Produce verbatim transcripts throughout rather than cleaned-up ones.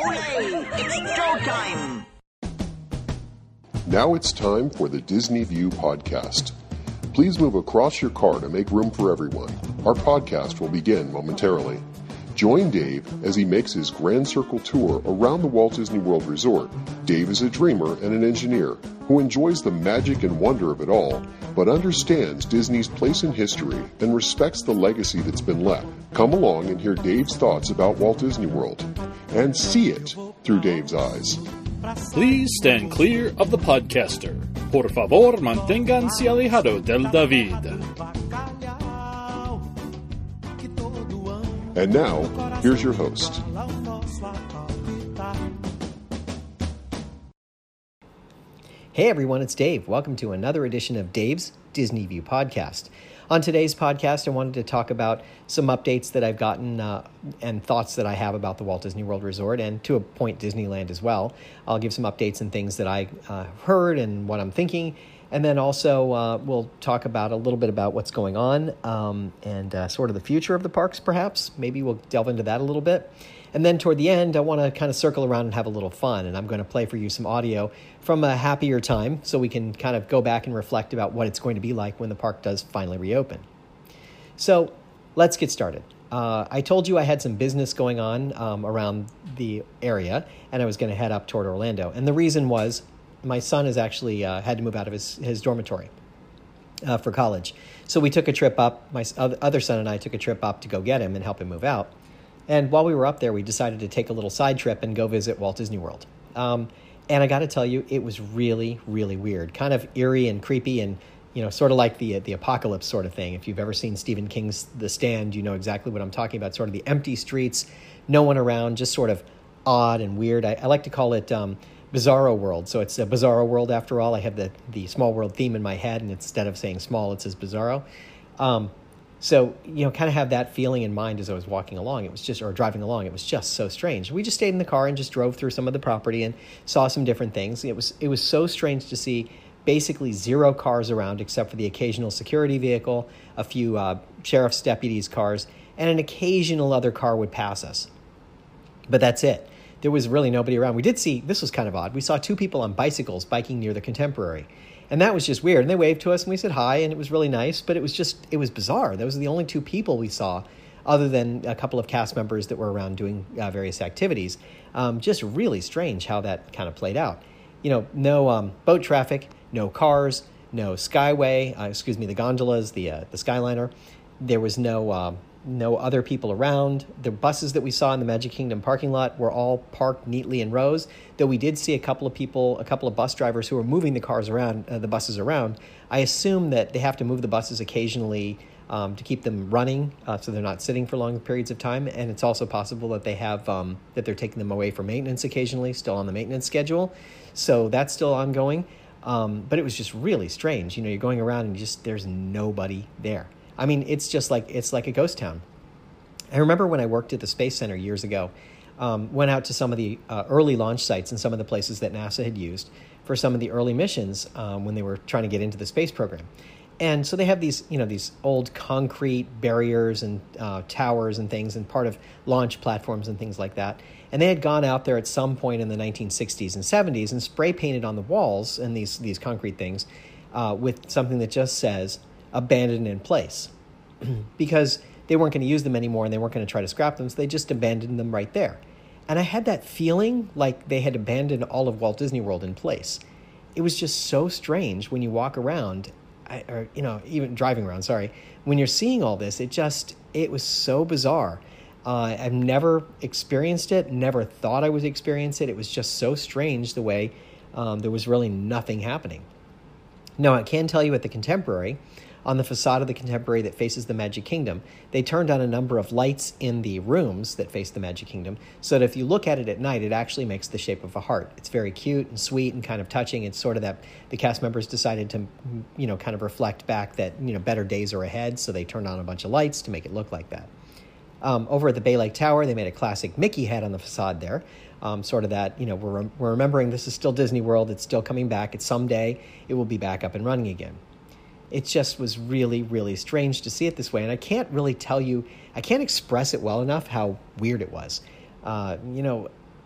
Ole! It's showtime! Now it's time for the Disney View podcast. Please move across your car to make room for everyone. Our podcast will begin momentarily. Join Dave as he makes his Grand Circle tour around the Walt Disney World Resort. Dave is a dreamer and an engineer who enjoys the magic and wonder of it all, but understands Disney's place in history and respects the legacy that's been left. Come along and hear Dave's thoughts about Walt Disney World and see it through Dave's eyes. Please stand clear of the podcaster. Por favor, manténganse alejado del David. And now, here's your host. Hey everyone, it's Dave. Welcome to another edition of Dave's Disney View podcast. On today's podcast, I wanted to talk about some updates that I've gotten uh, and thoughts that I have about the Walt Disney World Resort and to a point Disneyland as well. I'll give some updates and things that I uh, heard and what I'm thinking. And then also uh, we'll talk about a little bit about what's going on um, and uh, sort of the future of the parks, perhaps. Maybe we'll delve into that a little bit. And then toward the end, I want to kind of circle around and have a little fun. And I'm going to play for you some audio from a happier time so we can kind of go back and reflect about what it's going to be like when the park does finally reopen. So let's get started. Uh, I told you I had some business going on um, around the area, and I was going to head up toward Orlando. And the reason was my son has actually uh, had to move out of his, his dormitory uh, for college. So we took a trip up. My other son and I took a trip up to go get him and help him move out. And while we were up there, we decided to take a little side trip and go visit Walt Disney World. Um, and I got to tell you, it was really, really weird, kind of eerie and creepy and, you know, sort of like the the apocalypse sort of thing. If you've ever seen Stephen King's The Stand, you know exactly what I'm talking about, sort of the empty streets, no one around, just sort of odd and weird. I, I like to call it um, Bizarro World. So it's a Bizarro World after all. I have the, the Small World theme in my head, and instead of saying small, it says Bizarro. Um, So, you know, kind of have that feeling in mind as I was walking along. It was just, or driving along, it was just so strange. We just stayed in the car and just drove through some of the property and saw some different things. It was, it was so strange to see basically zero cars around except for the occasional security vehicle, a few uh, sheriff's deputies' cars, and an occasional other car would pass us. But that's it. There was really nobody around. We did see, this was kind of odd, we saw two people on bicycles biking near the Contemporary. And that was just weird. And they waved to us and we said hi, and it was really nice, but it was just, it was bizarre. Those were the only two people we saw, other than a couple of cast members that were around doing uh, various activities. Um, just really strange how that kind of played out. You know, no um, boat traffic, no cars, no Skyway, uh, excuse me, the gondolas, the uh, the Skyliner. There was no uh, no other people around. The buses that we saw in the Magic Kingdom parking lot were all parked neatly in rows, though we did see a couple of people, a couple of bus drivers who were moving the cars around, uh, the buses around. I assume that they have to move the buses occasionally um, to keep them running, uh, so they're not sitting for long periods of time. And it's also possible that they have, um, that they're taking them away for maintenance occasionally, still on the maintenance schedule. So that's still ongoing. Um, but it was just really strange. You know, you're going around and just, there's nobody there. I mean, it's just like, it's like a ghost town. I remember when I worked at the Space Center years ago, um, went out to some of the uh, early launch sites and some of the places that NASA had used for some of the early missions um, when they were trying to get into the space program. And so they have these, you know, these old concrete barriers and uh, towers and things and part of launch platforms and things like that. And they had gone out there at some point in the nineteen sixties and seventies and spray painted on the walls and these, these concrete things uh, with something that just says, abandoned in place, because they weren't going to use them anymore and they weren't going to try to scrap them, so they just abandoned them right there. And I had that feeling like they had abandoned all of Walt Disney World in place. It was just so strange when you walk around, or, you know, even driving around, sorry, when you're seeing all this, it just, it was so bizarre. Uh, I've never experienced it, never thought I would experience it. It was just so strange the way um, there was really nothing happening. Now, I can tell you at the Contemporary, on the facade of the Contemporary that faces the Magic Kingdom, they turned on a number of lights in the rooms that face the Magic Kingdom, so that if you look at it at night, it actually makes the shape of a heart. It's very cute and sweet and kind of touching. It's sort of that the cast members decided to, you know, kind of reflect back that, you know, better days are ahead, so they turned on a bunch of lights to make it look like that. Um, over at the Bay Lake Tower, they made a classic Mickey head on the facade there, um, sort of that, you know, we're, we're remembering this is still Disney World, it's still coming back, it's someday, it will be back up and running again. It just was really, really strange to see it this way. And I can't really tell you, I can't express it well enough how weird it was. Uh, you know,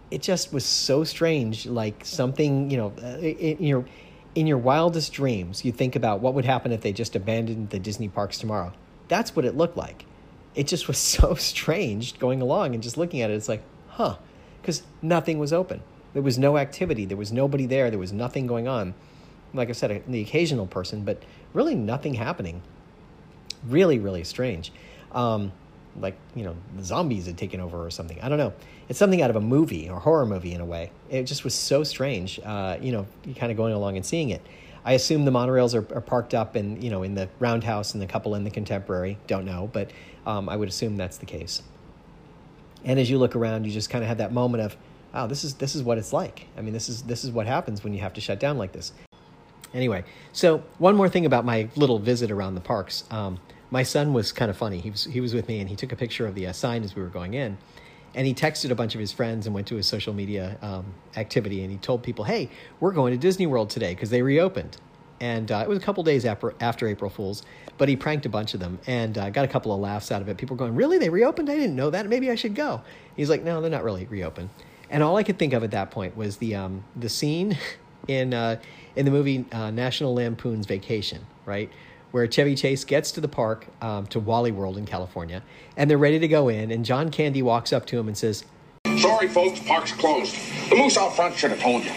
it just was so strange, like something, you know, in your, in your wildest dreams, you think about what would happen if they just abandoned the Disney parks tomorrow. That's what it looked like. It just was so strange going along and just looking at it. It's like, huh, because nothing was open. There was no activity. There was nobody there. There was nothing going on. Like I said, the occasional person, but really nothing happening. Really, really strange. Um, like, you know, the zombies had taken over or something. I don't know. It's something out of a movie or horror movie in a way. It just was so strange, uh, you know, kind of going along and seeing it. I assume the monorails are, are parked up in, you know, in the Roundhouse and the couple in the Contemporary. Don't know, but um, I would assume that's the case. And as you look around, you just kind of have that moment of, wow, this is this is what it's like. I mean, this is this is what happens when you have to shut down like this. Anyway, so one more thing about my little visit around the parks. Um, my son was kind of funny. He was he was with me, and he took a picture of the uh, sign as we were going in. And he texted a bunch of his friends and went to his social media um, activity, and he told people, hey, we're going to Disney World today because they reopened. And uh, it was a couple days after, after April Fool's, but he pranked a bunch of them and uh, got a couple of laughs out of it. People were going, really? They reopened? I didn't know that. Maybe I should go. He's like, no, they're not really reopened. And all I could think of at that point was the um, the scene in uh, in the movie uh, National Lampoon's Vacation, right? Where Chevy Chase gets to the park, um, to Wally World in California, and they're ready to go in, and John Candy walks up to him and says, sorry, folks, park's closed. The moose out front should have told you.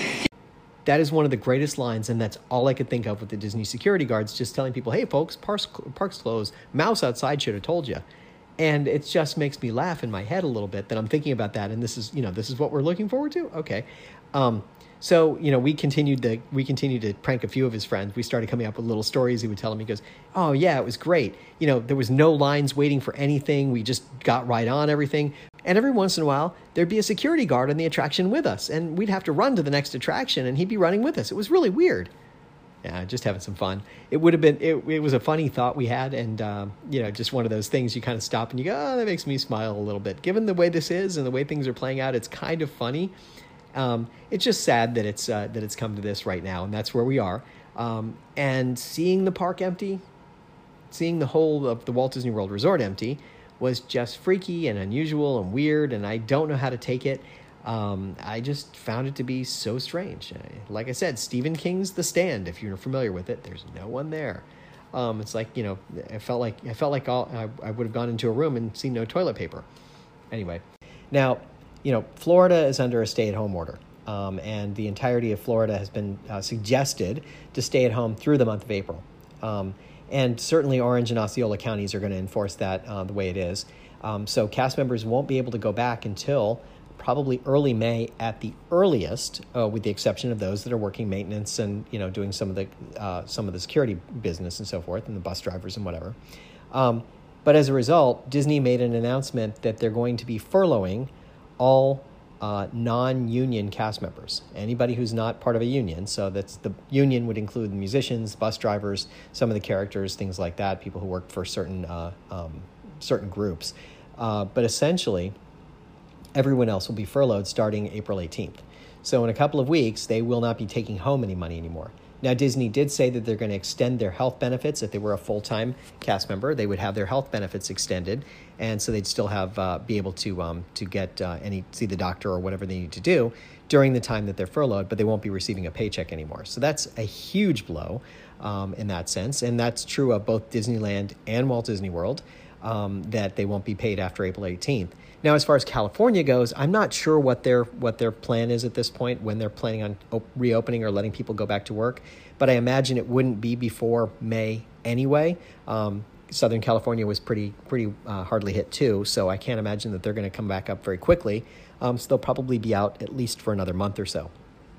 That is one of the greatest lines, and that's all I could think of with the Disney security guards, just telling people, hey, folks, park's, park's closed. Mouse outside should have told you. And it just makes me laugh in my head a little bit that I'm thinking about that, and this is, you know, this is what we're looking forward to? Okay. Um, So, you know, we continued to we continued to prank a few of his friends. We started coming up with little stories. He would tell him, he goes, oh, yeah, it was great. You know, there was no lines waiting for anything. We just got right on everything. And every once in a while, there'd be a security guard on the attraction with us. And we'd have to run to the next attraction, and he'd be running with us. It was really weird. Yeah, just having some fun. It would have been, it, it was a funny thought we had. And, um, you know, just one of those things you kind of stop and you go, oh, that makes me smile a little bit. Given the way this is and the way things are playing out, it's kind of funny. Um, it's just sad that it's uh, that it's come to this right now, and that's where we are. Um, and seeing the park empty, seeing the whole of the Walt Disney World Resort empty, was just freaky and unusual and weird, and I don't know how to take it. Um, I just found it to be so strange. Like I said, Stephen King's The Stand. If you're familiar with it, there's no one there. Um, it's like, you know, I felt like I felt like all, I, I would have gone into a room and seen no toilet paper. Anyway, now. You know, Florida is under a stay-at-home order, um, and the entirety of Florida has been uh, suggested to stay at home through the month of April. Um, and certainly Orange and Osceola counties are going to enforce that uh, the way it is. Um, so cast members won't be able to go back until probably early May at the earliest, uh, with the exception of those that are working maintenance and, you know, doing some of the uh, some of the security business and so forth, and the bus drivers and whatever. Um, but as a result, Disney made an announcement that they're going to be furloughing all uh, non-union cast members, anybody who's not part of a union. So that's the union would include the musicians, bus drivers, some of the characters, things like that, people who work for certain uh, um, certain groups. Uh, but essentially, everyone else will be furloughed starting April eighteenth. So in a couple of weeks, they will not be taking home any money anymore. Now, Disney did say that they're going to extend their health benefits. If they were a full-time cast member, they would have their health benefits extended, and so they'd still have uh, be able to um, to get uh, any see the doctor or whatever they need to do during the time that they're furloughed, but they won't be receiving a paycheck anymore. So that's a huge blow um, in that sense, and that's true of both Disneyland and Walt Disney World, um, that they won't be paid after April eighteenth. Now, as far as California goes, I'm not sure what their what their plan is at this point, when they're planning on op- reopening or letting people go back to work. But I imagine it wouldn't be before May anyway. Um, Southern California was pretty pretty uh, hardly hit too, so I can't imagine that they're going to come back up very quickly. Um, so they'll probably be out at least for another month or so.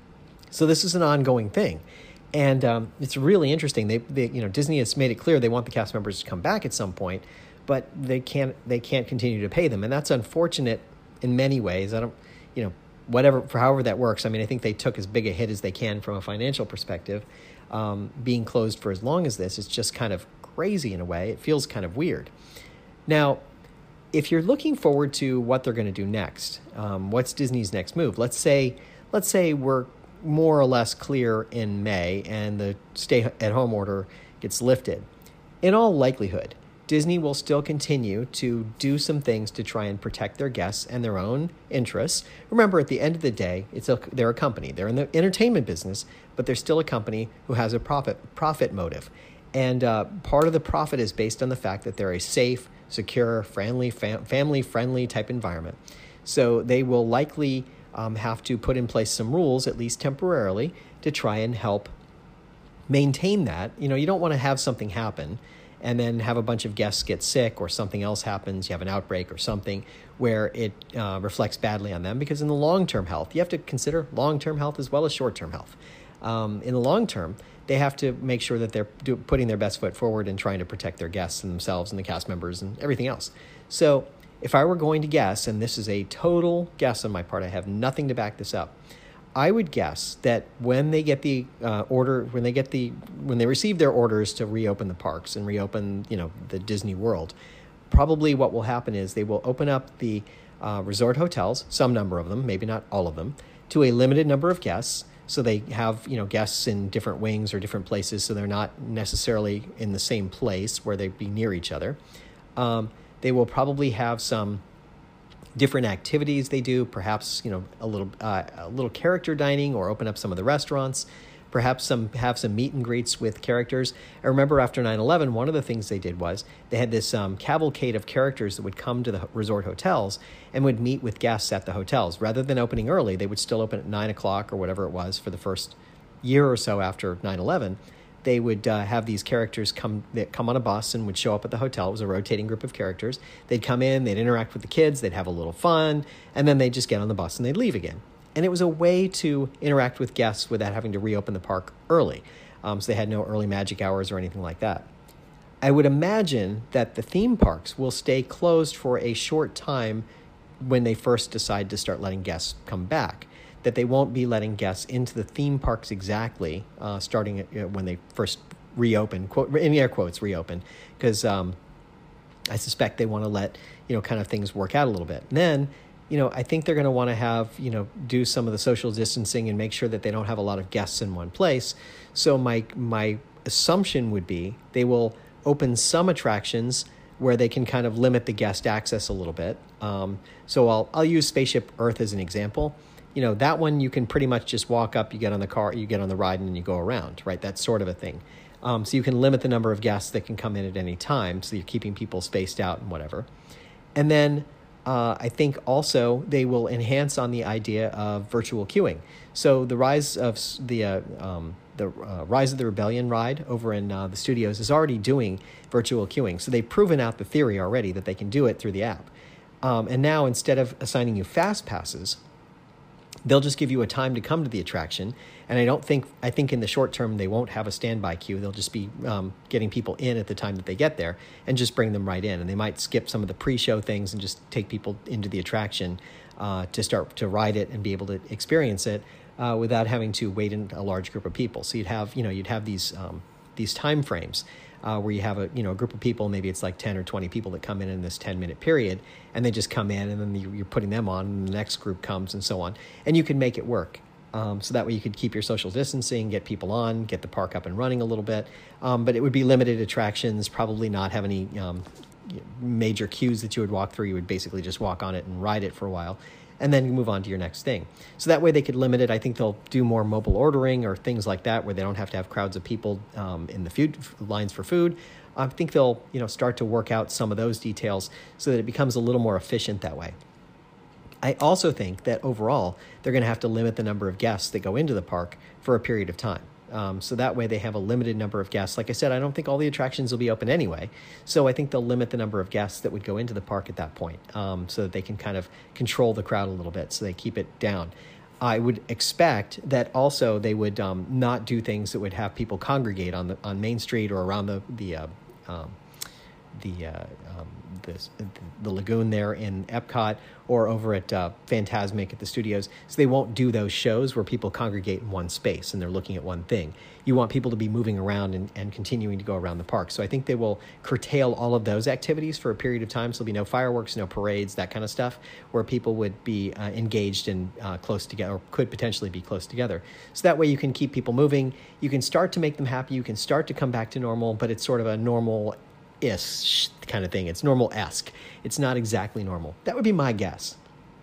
So this is an ongoing thing, and um, it's really interesting. They, they, you know, Disney has made it clear they want the cast members to come back at some point, but they can't they can't continue to pay them, and that's unfortunate in many ways. I don't, you know, whatever for however that works. I mean, I think they took as big a hit as they can from a financial perspective. Um, being closed for as long as this is just kind of crazy in a way. It feels kind of weird. Now, if you're looking forward to what they're going to do next, um, what's Disney's next move? Let's say, let's say we're more or less clear in May and the stay-at-home order gets lifted. In all likelihood, Disney will still continue to do some things to try and protect their guests and their own interests. Remember, at the end of the day, it's a, they're a company. They're in the entertainment business, but they're still a company who has a profit profit motive. And uh, part of the profit is based on the fact that they're a safe, secure, friendly, fam- family-friendly type environment. So they will likely um, have to put in place some rules, at least temporarily, to try and help maintain that. You know, you don't want to have something happen and then have a bunch of guests get sick or something else happens, you have an outbreak or something where it uh, reflects badly on them, because in the long-term health, you have to consider long-term health as well as short-term health. Um, in the long term, they have to make sure that they're do, putting their best foot forward and trying to protect their guests and themselves and the cast members and everything else. So if I were going to guess, and this is a total guess on my part, I have nothing to back this up, I would guess that when they get the uh, order, when they get the, when they receive their orders to reopen the parks and reopen, you know, the Disney World, probably what will happen is they will open up the uh, resort hotels, some number of them, maybe not all of them, to a limited number of guests. So they have, you know, guests in different wings or different places, so they're not necessarily in the same place where they'd be near each other. Um, they will probably have some different activities they do, perhaps, you know, a little uh, a little character dining, or open up some of the restaurants, perhaps some have some meet and greets with characters. I remember after nine eleven, one of the things they did was they had this um, cavalcade of characters that would come to the resort hotels and would meet with guests at the hotels. Rather than opening early, they would still open at nine o'clock or whatever it was for the first year or so after nine eleven. They would uh, have these characters come that come on a bus and would show up at the hotel. It was a rotating group of characters. They'd come in, they'd interact with the kids, they'd have a little fun, and then they'd just get on the bus and they'd leave again. And it was a way to interact with guests without having to reopen the park early. Um, so they had no early magic hours or anything like that. I would imagine that the theme parks will stay closed for a short time when they first decide to start letting guests come back. That they won't be letting guests into the theme parks exactly, uh, starting at, you know, when they first reopen, quote, in air quotes, reopen, because um, I suspect they want to let, you know, kind of things work out a little bit. And then, you know, I think they're going to want to have, you know, do some of the social distancing and make sure that they don't have a lot of guests in one place. So my my assumption would be they will open some attractions where they can kind of limit the guest access a little bit. Um, so I'll I'll use Spaceship Earth as an example. You know, that one you can pretty much just walk up, you get on the car, you get on the ride, and then you go around, right? That sort of a thing. Um, so you can limit the number of guests that can come in at any time, so you're keeping people spaced out and whatever. And then uh, I think also they will enhance on the idea of virtual queuing. So the rise of the uh, um, the uh, Rise of the Rebellion ride over in uh, the studios is already doing virtual queuing. So they've proven out the theory already that they can do it through the app. Um, and now instead of assigning you fast passes, they'll just give you a time to come to the attraction. And I don't think, I think in the short term, they won't have a standby queue. They'll just be um, getting people in at the time that they get there and just bring them right in. And they might skip some of the pre-show things and just take people into the attraction uh, to start to ride it and be able to experience it uh, without having to wait in a large group of people. So you'd have, you know, you'd have these, um, these time frames Uh, where you have a you know a group of people, maybe it's like ten or twenty people that come in in this ten minute period, and they just come in, and then you, you're putting them on, and the next group comes, and so on, and you can make it work. Um, so that way you could keep your social distancing, get people on, get the park up and running a little bit, um, but it would be limited attractions, probably not have any um, major queues that you would walk through. You would basically just walk on it and ride it for a while, and then you move on to your next thing. So that way they could limit it. I think they'll do more mobile ordering or things like that where they don't have to have crowds of people um, in the food lines for food. I think they'll you know start to work out some of those details so that it becomes a little more efficient that way. I also think that overall they're going to have to limit the number of guests that go into the park for a period of time. Um, so that way they have a limited number of guests. Like I said, I don't think all the attractions will be open anyway. So I think they'll limit the number of guests that would go into the park at that point um, so that they can kind of control the crowd a little bit, so they keep it down. I would expect that also they would um, not do things that would have people congregate on the on Main Street or around the, the uh, um, the uh, um, this, the lagoon there in Epcot or over at uh, Fantasmic at the studios. So they won't do those shows where people congregate in one space and they're looking at one thing. You want people to be moving around and, and continuing to go around the park. So I think they will curtail all of those activities for a period of time. So there'll be no fireworks, no parades, that kind of stuff, where people would be uh, engaged and uh, close together, or could potentially be close together. So that way you can keep people moving. You can start to make them happy. You can start to come back to normal, but it's sort of a normal normal-ish kind of thing. It's normal-esque. It's not exactly normal. That would be my guess.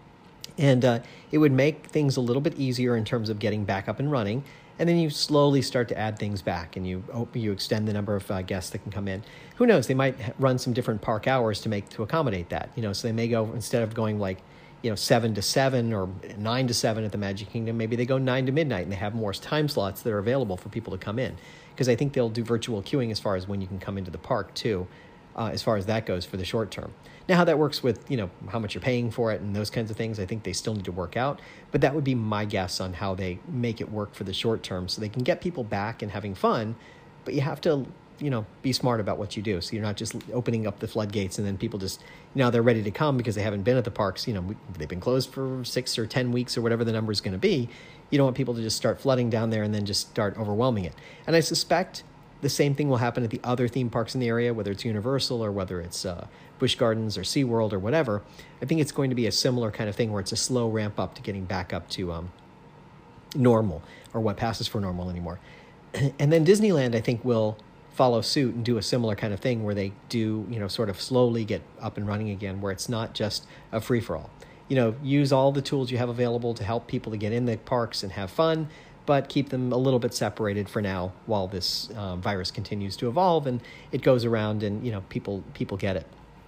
And uh, it would make things a little bit easier in terms of getting back up and running. And then you slowly start to add things back, and you open, you extend the number of uh, guests that can come in. Who knows? They might run some different park hours to make to accommodate that. You know, so they may go, instead of going like, you know, seven to seven or nine to seven at the Magic Kingdom, maybe they go nine to midnight, and they have more time slots that are available for people to come in. Because I think they'll do virtual queuing as far as when you can come into the park too, uh, as far as that goes for the short term. Now, how that works with, you know, how much you're paying for it and those kinds of things, I think they still need to work out. But that would be my guess on how they make it work for the short term, so they can get people back and having fun. But you have to, you know, be smart about what you do. So you're not just opening up the floodgates and then people just, you know, they're ready to come because they haven't been at the parks. You know, they've been closed for six or ten weeks or whatever the number is going to be. You don't want people to just start flooding down there and then just start overwhelming it. And I suspect the same thing will happen at the other theme parks in the area, whether it's Universal or whether it's uh, Busch Gardens or SeaWorld or whatever. I think it's going to be a similar kind of thing where it's a slow ramp up to getting back up to um, normal, or what passes for normal anymore. And then Disneyland, I think, will follow suit and do a similar kind of thing where they do, you know, sort of slowly get up and running again, where it's not just a free-for-all. You know, use all the tools you have available to help people to get in the parks and have fun, but keep them a little bit separated for now while this uh, virus continues to evolve and it goes around and, you know, people people get it.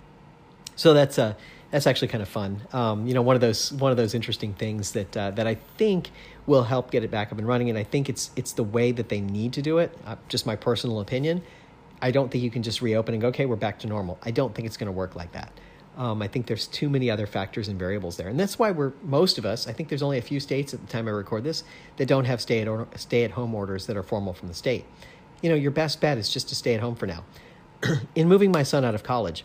So that's uh, that's actually kind of fun. Um, you know, one of those one of those interesting things that uh, that I think will help get it back up and running. And I think it's it's the way that they need to do it. Uh, just my personal opinion. I don't think you can just reopen and go, okay, we're back to normal. I don't think it's going to work like that. Um, I think there's too many other factors and variables there. And that's why we're, most of us, I think there's only a few states at the time I record this that don't have stay at, or, stay at home orders that are formal from the state. You know, your best bet is just to stay at home for now. In moving my son out of college,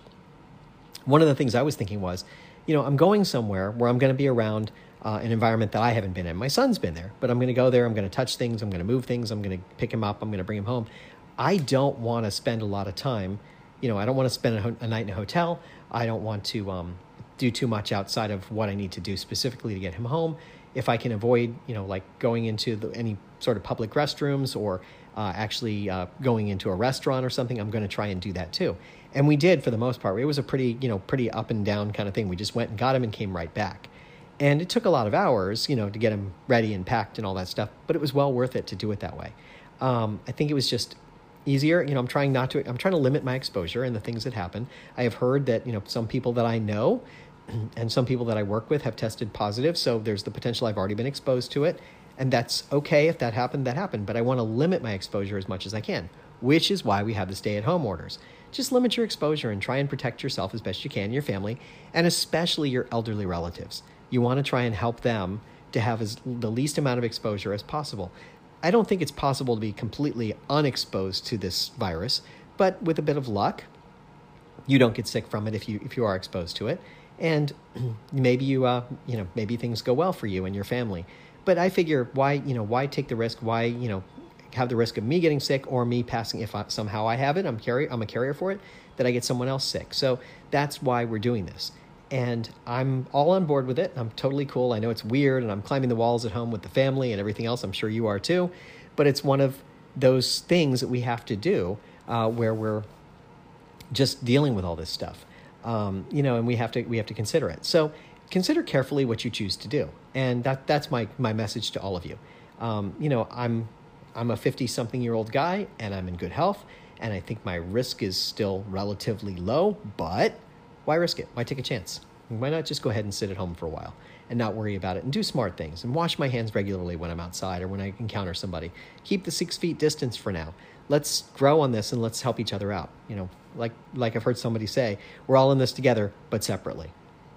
one of the things I was thinking was, you know, I'm going somewhere where I'm going to be around uh, an environment that I haven't been in. My son's been there, but I'm going to go there. I'm going to touch things. I'm going to move things. I'm going to pick him up. I'm going to bring him home. I don't want to spend a lot of time. You know, I don't want to spend a, ho- a night in a hotel. I don't want to um, do too much outside of what I need to do specifically to get him home. If I can avoid, you know, like going into the, any sort of public restrooms or uh, actually uh, going into a restaurant or something, I'm going to try and do that too. And we did for the most part. It was a pretty, you know, pretty up and down kind of thing. We just went and got him and came right back. And it took a lot of hours, you know, to get him ready and packed and all that stuff. But it was well worth it to do it that way. Um, I think it was just easier. You know, I'm trying not to, I'm trying to limit my exposure and the things that happen. I have heard that, you know, some people that I know and some people that I work with have tested positive. So there's the potential I've already been exposed to it. And that's okay. If that happened, that happened. But I want to limit my exposure as much as I can, which is why we have the stay-at-home orders. Just limit your exposure and try and protect yourself as best you can, your family, and especially your elderly relatives. You want to try and help them to have as the least amount of exposure as possible. I don't think it's possible to be completely unexposed to this virus, but with a bit of luck, you don't get sick from it if you if you are exposed to it, and maybe you uh you know maybe things go well for you and your family. But I figure why you know why take the risk? Why you know have the risk of me getting sick or me passing if I, somehow I have it? I'm carrier. I'm a carrier for it. That I get someone else sick. So that's why we're doing this. And I'm all on board with it. I'm totally cool. I know it's weird, and I'm climbing the walls at home with the family and everything else. I'm sure you are too. But it's one of those things that we have to do uh, where we're just dealing with all this stuff, um, you know, and we have to we have to consider it. So consider carefully what you choose to do, and that that's my my message to all of you. Um, you know, I'm I'm a fifty-something-year-old guy, and I'm in good health, and I think my risk is still relatively low, but why risk it? Why take a chance? Why not just go ahead and sit at home for a while and not worry about it and do smart things and wash my hands regularly when I'm outside or when I encounter somebody. Keep the six feet distance for now. Let's grow on this and let's help each other out. You know, like like I've heard somebody say, we're all in this together, but separately.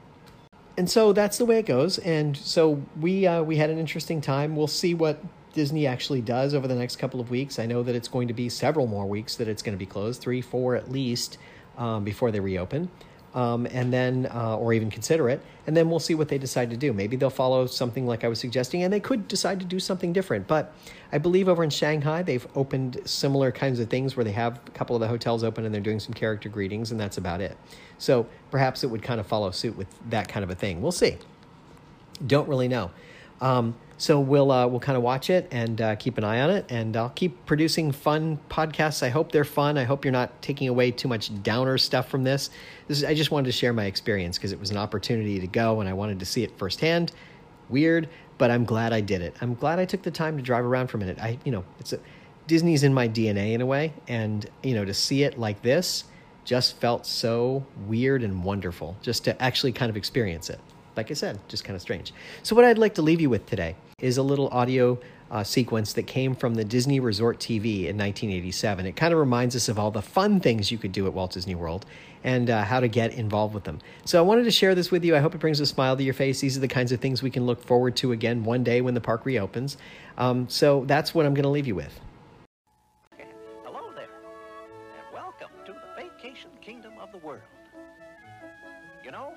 And so that's the way it goes. And so we uh, we had an interesting time. We'll see what Disney actually does over the next couple of weeks. I know that it's going to be several more weeks that it's going to be closed, three, four at least, um, before they reopen. Um, and then, uh, or even consider it, and then we'll see what they decide to do. Maybe they'll follow something like I was suggesting, and they could decide to do something different. But I believe over in Shanghai, they've opened similar kinds of things where they have a couple of the hotels open and they're doing some character greetings, and that's about it. So perhaps it would kind of follow suit with that kind of a thing. We'll see. Don't really know. Um, so we'll uh, we'll kind of watch it and uh, keep an eye on it, and I'll keep producing fun podcasts. I hope they're fun. I hope you're not taking away too much downer stuff from this. This is, I just wanted to share my experience because it was an opportunity to go, and I wanted to see it firsthand. Weird, but I'm glad I did it. I'm glad I took the time to drive around for a minute. I, you know, it's a, Disney's in my D N A in a way, and you know, to see it like this just felt so weird and wonderful. Just to actually kind of experience it. Like I said, just kind of strange. So what I'd like to leave you with today is a little audio uh, sequence that came from the Disney Resort T V in nineteen eighty-seven. It kind of reminds us of all the fun things you could do at Walt Disney World and uh, how to get involved with them. So I wanted to share this with you. I hope it brings a smile to your face. These are the kinds of things we can look forward to again one day when the park reopens. Um, so that's what I'm going to leave you with. Hello there, and welcome to the Vacation Kingdom of the World. You know,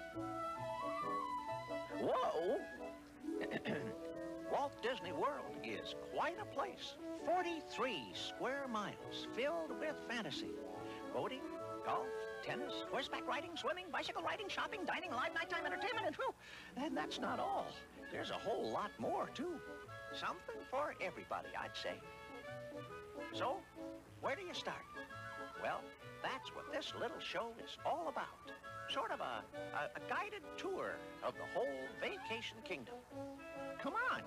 whoa! Walt Disney World is quite a place. forty-three square miles filled with fantasy. Boating, golf, tennis, horseback riding, swimming, bicycle riding, shopping, dining, live nighttime entertainment, and whew, and that's not all. There's a whole lot more, too. Something for everybody, I'd say. So, where do you start? Well, that's what this little show is all about. Sort of a, a, a guided tour of the whole Vacation Kingdom. Come on.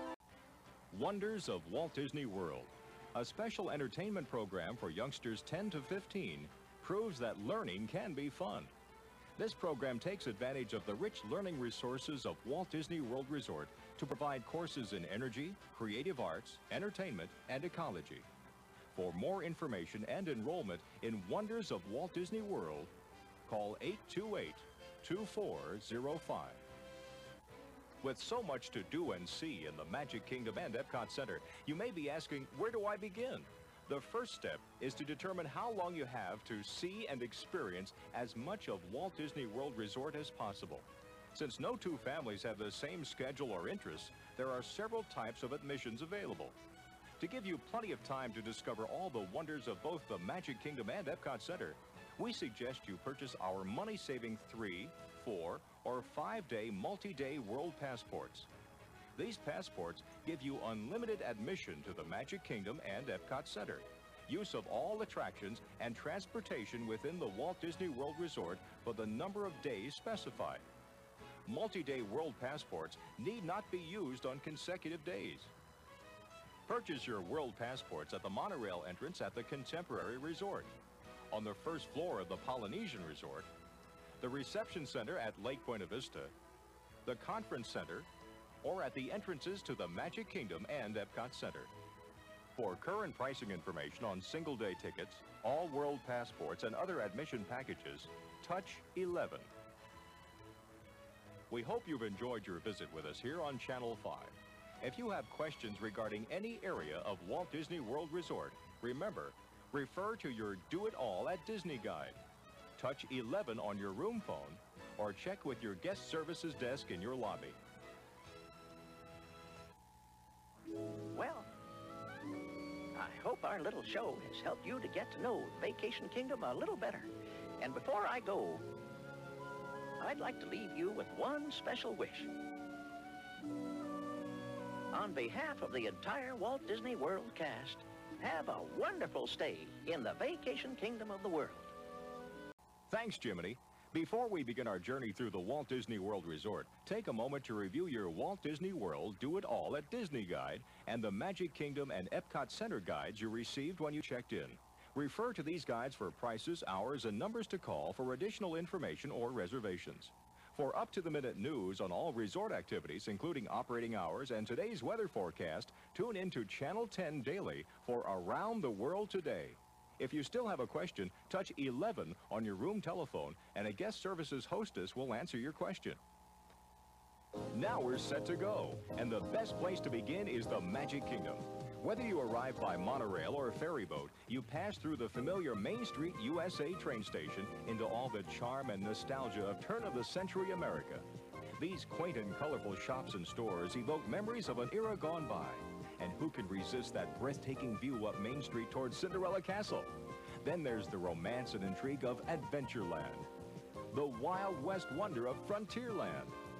Wonders of Walt Disney World, a special entertainment program for youngsters ten to fifteen, proves that learning can be fun. This program takes advantage of the rich learning resources of Walt Disney World Resort to provide courses in energy, creative arts, entertainment, and ecology. For more information and enrollment in Wonders of Walt Disney World, call eight two eight, two four zero five. With so much to do and see in the Magic Kingdom and Epcot Center, you may be asking, where do I begin? The first step is to determine how long you have to see and experience as much of Walt Disney World Resort as possible. Since no two families have the same schedule or interests, there are several types of admissions available. To give you plenty of time to discover all the wonders of both the Magic Kingdom and Epcot Center, we suggest you purchase our money-saving three, four, or five-day multi-day World Passports. These passports give you unlimited admission to the Magic Kingdom and Epcot Center, use of all attractions, and transportation within the Walt Disney World Resort for the number of days specified. Multi-day World Passports need not be used on consecutive days. Purchase your World Passports at the monorail entrance at the Contemporary Resort, on the first floor of the Polynesian Resort, the reception center at Lake Buena Vista, the conference center, or at the entrances to the Magic Kingdom and Epcot Center. For current pricing information on single-day tickets, all World Passports, and other admission packages, touch eleven. We hope you've enjoyed your visit with us here on Channel five. If you have questions regarding any area of Walt Disney World Resort, remember, refer to your Do It All at Disney guide. Touch eleven on your room phone, or check with your guest services desk in your lobby. Well, I hope our little show has helped you to get to know Vacation Kingdom a little better. And before I go, I'd like to leave you with one special wish. On behalf of the entire Walt Disney World cast, have a wonderful stay in the Vacation Kingdom of the world. Thanks, Jiminy. Before we begin our journey through the Walt Disney World Resort, take a moment to review your Walt Disney World Do It All at Disney guide and the Magic Kingdom and Epcot Center guides you received when you checked in. Refer to these guides for prices, hours, and numbers to call for additional information or reservations. For up-to-the-minute news on all resort activities, including operating hours and today's weather forecast, tune in to Channel ten Daily for Around the World Today. If you still have a question, touch eleven on your room telephone, and a guest services hostess will answer your question. Now we're set to go, and the best place to begin is the Magic Kingdom. Whether you arrive by monorail or ferry boat, you pass through the familiar Main Street U S A train station into all the charm and nostalgia of turn-of-the-century America. These quaint and colorful shops and stores evoke memories of an era gone by. And who can resist that breathtaking view up Main Street towards Cinderella Castle? Then there's the romance and intrigue of Adventureland, the Wild West wonder of Frontierland,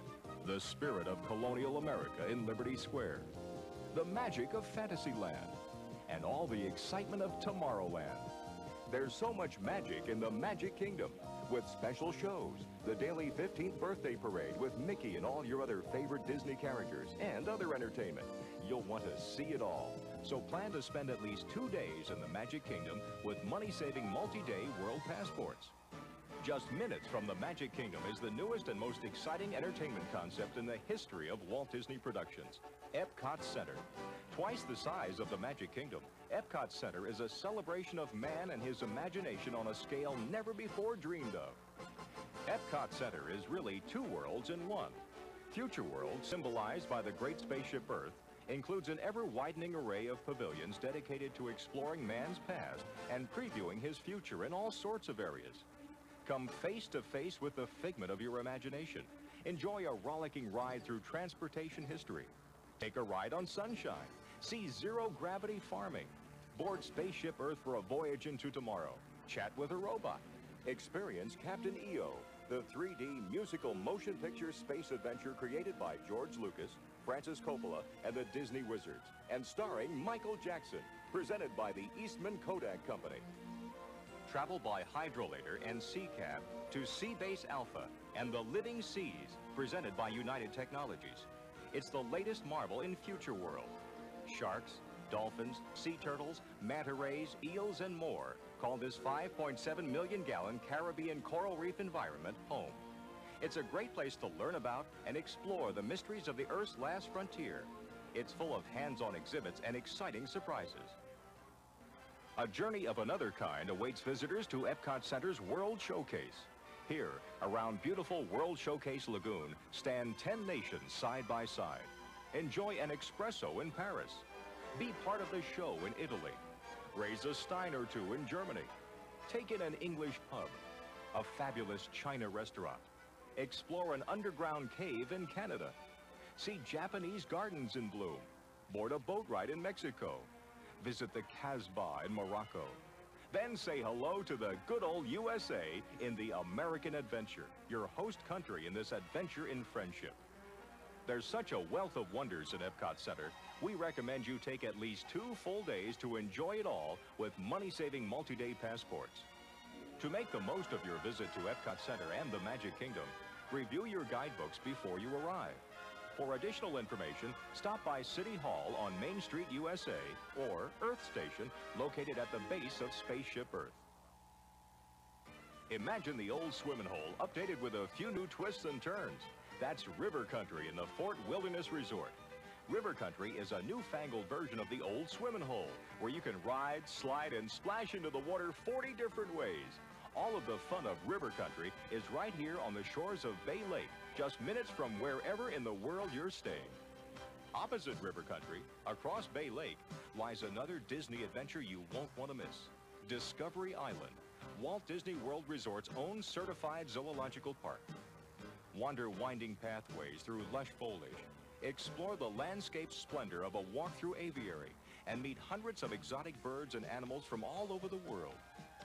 the spirit of colonial America in Liberty Square, the magic of Fantasyland, and all the excitement of Tomorrowland. There's so much magic in the Magic Kingdom, with special shows, the daily fifteenth birthday parade with Mickey and all your other favorite Disney characters, and other entertainment. You'll want to see it all. So plan to spend at least two days in the Magic Kingdom with money-saving multi-day world passports. Just minutes from the Magic Kingdom is the newest and most exciting entertainment concept in the history of Walt Disney Productions, Epcot Center. Twice the size of the Magic Kingdom, Epcot Center is a celebration of man and his imagination on a scale never before dreamed of. Epcot Center is really two worlds in one. Future World, symbolized by the Great Spaceship Earth, includes an ever-widening array of pavilions dedicated to exploring man's past and previewing his future in all sorts of areas. Come face to face with the figment of your imagination. Enjoy a rollicking ride through transportation history. Take a ride on Sunshine. See zero-gravity farming. Board Spaceship Earth for a voyage into tomorrow. Chat with a robot. Experience Captain E O, the three D musical motion picture space adventure created by George Lucas, Francis Coppola, and the Disney Wizards, and starring Michael Jackson, presented by the Eastman Kodak Company. Travel by Hydrolator and SeaCab to Seabase Alpha and the Living Seas, presented by United Technologies. It's the latest marvel in Future World. Sharks, dolphins, sea turtles, manta rays, eels, and more call this five point seven million gallon Caribbean coral reef environment home. It's a great place to learn about and explore the mysteries of the Earth's last frontier. It's full of hands-on exhibits and exciting surprises. A journey of another kind awaits visitors to Epcot Center's World Showcase. Here, around beautiful World Showcase Lagoon, stand ten nations side by side. Enjoy an espresso in Paris. Be part of the show in Italy. Raise a stein or two in Germany. Take in an English pub, a fabulous China restaurant. Explore an underground cave in Canada. See Japanese gardens in bloom. Board a boat ride in Mexico. Visit the Casbah in Morocco. Then say hello to the good old U S A in the American Adventure, your host country in this adventure in friendship. There's such a wealth of wonders at Epcot Center, we recommend you take at least two full days to enjoy it all with money-saving multi-day passports. To make the most of your visit to Epcot Center and the Magic Kingdom, review your guidebooks before you arrive. For additional information, stop by City Hall on Main Street, U S A, or Earth Station, located at the base of Spaceship Earth. Imagine the old swimming hole updated with a few new twists and turns. That's River Country in the Fort Wilderness Resort. River Country is a newfangled version of the old swimming hole, where you can ride, slide, and splash into the water forty different ways. All of the fun of River Country is right here on the shores of Bay Lake, just minutes from wherever in the world you're staying. Opposite River Country, across Bay Lake, lies another Disney adventure you won't want to miss. Discovery Island, Walt Disney World Resort's own certified zoological park. Wander winding pathways through lush foliage. Explore the landscape splendor of a walk-through aviary and meet hundreds of exotic birds and animals from all over the world.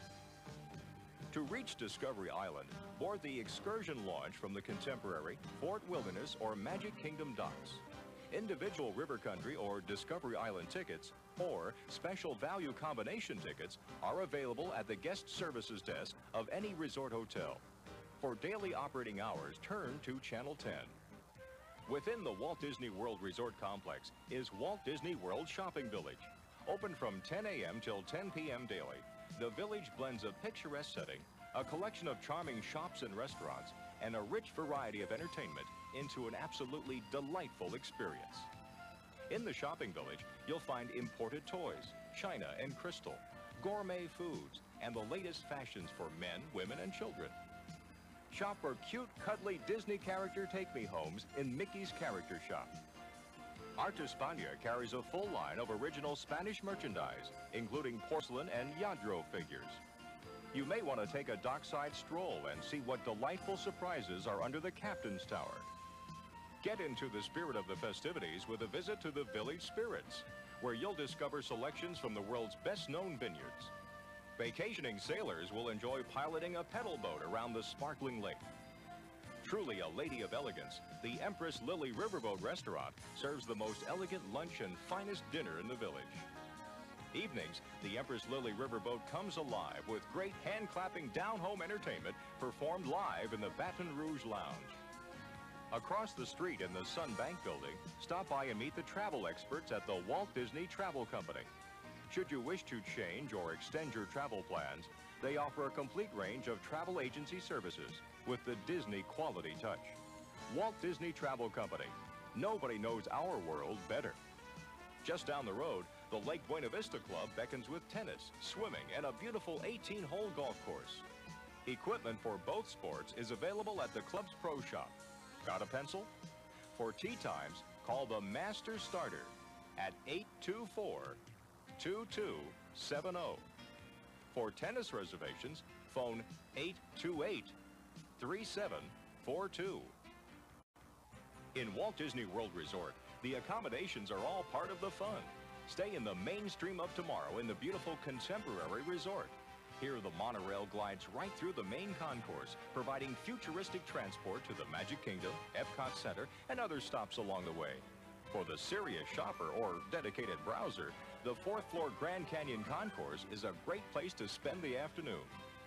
To reach Discovery Island, board the excursion launch from the contemporary Fort Wilderness or Magic Kingdom docks. Individual River Country or Discovery Island tickets or special value combination tickets are available at the guest services desk of any resort hotel. For daily operating hours, turn to Channel ten. Within the Walt Disney World Resort Complex is Walt Disney World Shopping Village. Open from ten a m till ten p m daily, the village blends a picturesque setting, a collection of charming shops and restaurants, and a rich variety of entertainment into an absolutely delightful experience. In the shopping village, you'll find imported toys, china and crystal, gourmet foods, and the latest fashions for men, women, and children. Shop for cute, cuddly Disney character take-me-homes in Mickey's Character Shop. Art España carries a full line of original Spanish merchandise, including porcelain and Lladró figures. You may want to take a dockside stroll and see what delightful surprises are under the Captain's Tower. Get into the spirit of the festivities with a visit to the Village Spirits, where you'll discover selections from the world's best-known vineyards. Vacationing sailors will enjoy piloting a pedal boat around the sparkling lake. Truly a lady of elegance, the Empress Lily Riverboat Restaurant serves the most elegant lunch and finest dinner in the village. Evenings, the Empress Lily Riverboat comes alive with great hand-clapping down-home entertainment performed live in the Baton Rouge Lounge. Across the street in the Sunbank Building, stop by and meet the travel experts at the Walt Disney Travel Company. Should you wish to change or extend your travel plans, they offer a complete range of travel agency services with the Disney quality touch. Walt Disney Travel Company. Nobody knows our world better. Just down the road, the Lake Buena Vista Club beckons with tennis, swimming, and a beautiful eighteen hole golf course. Equipment for both sports is available at the club's pro shop. Got a pencil? For tee times, call the Master Starter at eight two four, two two seven zero. For tennis reservations, phone eight two eight, three seven four two. In Walt Disney World Resort, the accommodations are all part of the fun. Stay in the mainstream of tomorrow in the beautiful Contemporary Resort. Here, the monorail glides right through the main concourse, providing futuristic transport to the Magic Kingdom, Epcot Center, and other stops along the way. For the serious shopper or dedicated browser, the fourth floor Grand Canyon Concourse is a great place to spend the afternoon.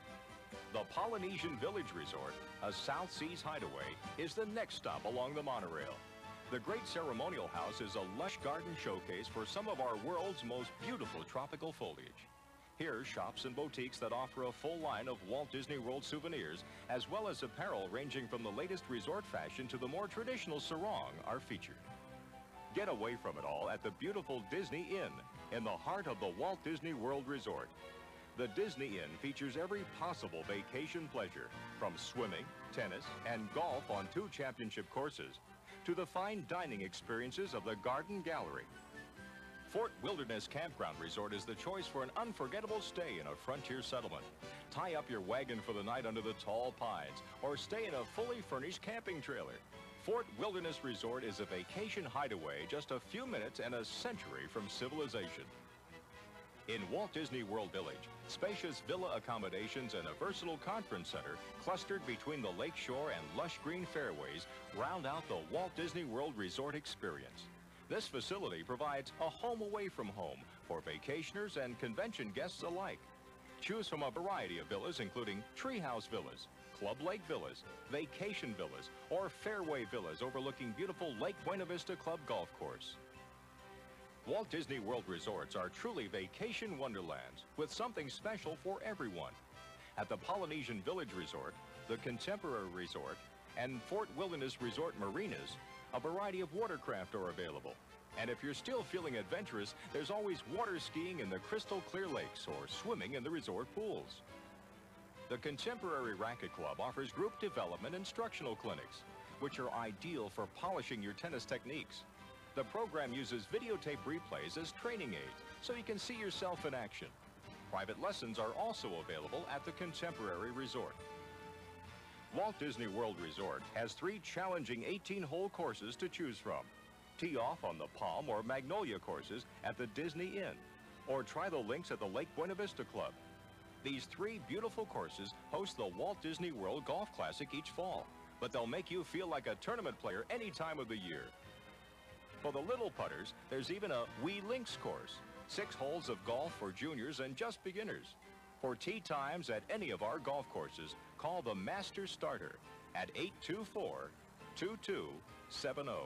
The Polynesian Village Resort, a South Seas hideaway, is the next stop along the monorail. The Great Ceremonial House is a lush garden showcase for some of our world's most beautiful tropical foliage. Here, shops and boutiques that offer a full line of Walt Disney World souvenirs, as well as apparel ranging from the latest resort fashion to the more traditional sarong, are featured. Get away from it all at the beautiful Disney Inn in the heart of the Walt Disney World Resort. The Disney Inn features every possible vacation pleasure, from swimming, tennis, and golf on two championship courses, to the fine dining experiences of the Garden Gallery. Fort Wilderness Campground Resort is the choice for an unforgettable stay in a frontier settlement. Tie up your wagon for the night under the tall pines, or stay in a fully furnished camping trailer. Fort Wilderness Resort is a vacation hideaway just a few minutes and a century from civilization. In Walt Disney World Village, spacious villa accommodations and a versatile conference center clustered between the lakeshore and lush green fairways round out the Walt Disney World Resort experience. This facility provides a home away from home for vacationers and convention guests alike. Choose from a variety of villas including treehouse villas, Club Lake villas, vacation villas, or fairway villas overlooking beautiful Lake Buena Vista Club Golf Course. Walt Disney World Resorts are truly vacation wonderlands with something special for everyone. At the Polynesian Village Resort, the Contemporary Resort, and Fort Wilderness Resort Marinas, a variety of watercraft are available. And if you're still feeling adventurous, there's always water skiing in the crystal clear lakes or swimming in the resort pools. The Contemporary Racket Club offers group development instructional clinics, which are ideal for polishing your tennis techniques. The program uses videotape replays as training aids, so you can see yourself in action. Private lessons are also available at the Contemporary Resort. Walt Disney World Resort has three challenging eighteen hole courses to choose from. Tee off on the Palm or Magnolia courses at the Disney Inn, or try the links at the Lake Buena Vista Club. These three beautiful courses host the Walt Disney World Golf Classic each fall, but they'll make you feel like a tournament player any time of the year. For the little putters, there's even a Wee Links course, six holes of golf for juniors and just beginners. For tee times at any of our golf courses, call the Master Starter at eight two four, two two seven zero.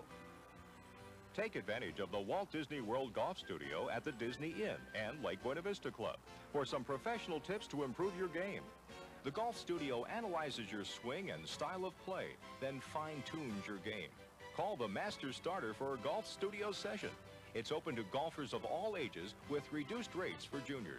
Take advantage of the Walt Disney World Golf Studio at the Disney Inn and Lake Buena Vista Club for some professional tips to improve your game. The Golf Studio analyzes your swing and style of play, then fine-tunes your game. Call the Master Starter for a Golf Studio session. It's open to golfers of all ages with reduced rates for juniors.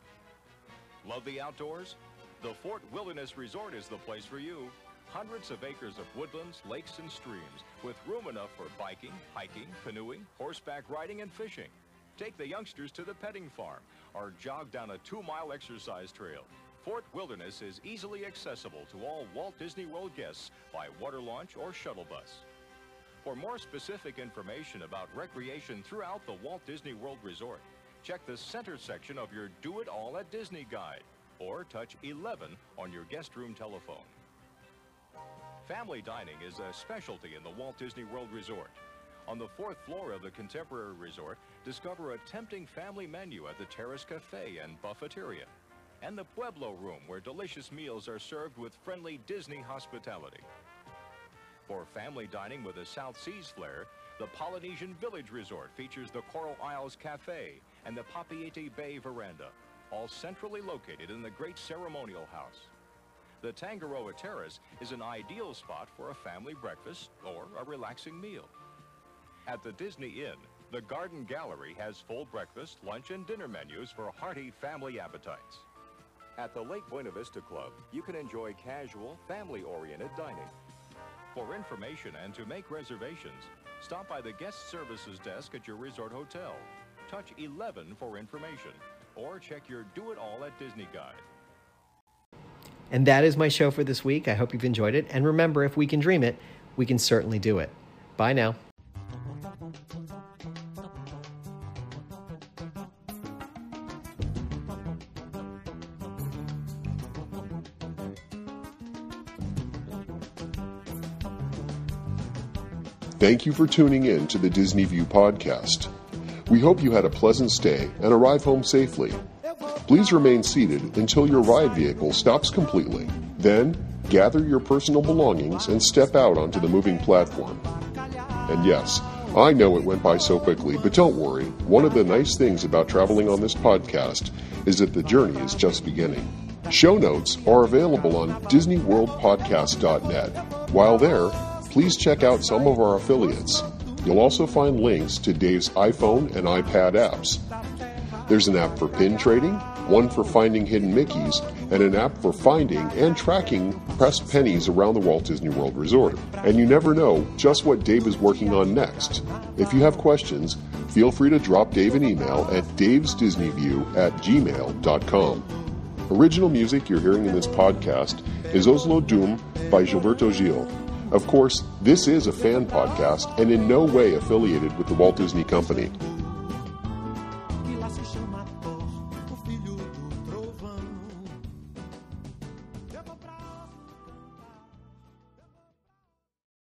Love the outdoors? The Fort Wilderness Resort is the place for you. Hundreds of acres of woodlands, lakes, and streams with room enough for biking, hiking, canoeing, horseback riding, and fishing. Take the youngsters to the petting farm or jog down a two-mile exercise trail. Fort Wilderness is easily accessible to all Walt Disney World guests by water launch or shuttle bus. For more specific information about recreation throughout the Walt Disney World Resort, check the center section of your Do It All at Disney guide or touch eleven on your guest room telephone. Family dining is a specialty in the Walt Disney World Resort. On the fourth floor of the Contemporary Resort, discover a tempting family menu at the Terrace Cafe and Buffeteria, and the Pueblo Room, where delicious meals are served with friendly Disney hospitality. For family dining with a South Seas flair, the Polynesian Village Resort features the Coral Isles Cafe and the Papeete Bay Veranda, all centrally located in the Great Ceremonial House. The Tangaroa Terrace is an ideal spot for a family breakfast or a relaxing meal. At the Disney Inn, the Garden Gallery has full breakfast, lunch, and dinner menus for hearty family appetites. At the Lake Buena Vista Club, you can enjoy casual, family-oriented dining. For information and to make reservations, stop by the guest services desk at your resort hotel. Touch eleven for information, or check your Do-It-All at Disney Guide. And that is my show for this week. I hope you've enjoyed it. And remember, if we can dream it, we can certainly do it. Bye now. Thank you for tuning in to the Disney View podcast. We hope you had a pleasant stay and arrive home safely. Please remain seated until your ride vehicle stops completely. Then, gather your personal belongings and step out onto the moving platform. And yes, I know it went by so quickly, but don't worry. One of the nice things about traveling on this podcast is that the journey is just beginning. Show notes are available on disney world podcast dot net. While there, please check out some of our affiliates. You'll also find links to Dave's iPhone and iPad apps. There's an app for pin trading, one for finding hidden Mickeys, and an app for finding and tracking pressed pennies around the Walt Disney World Resort. And you never know just what Dave is working on next. If you have questions, feel free to drop Dave an email at davesdisneyview at gmail dot com. Original music you're hearing in this podcast is Oslo Doom by Gilberto Gil. Of course, this is a fan podcast and in no way affiliated with the Walt Disney Company. Que lá se chama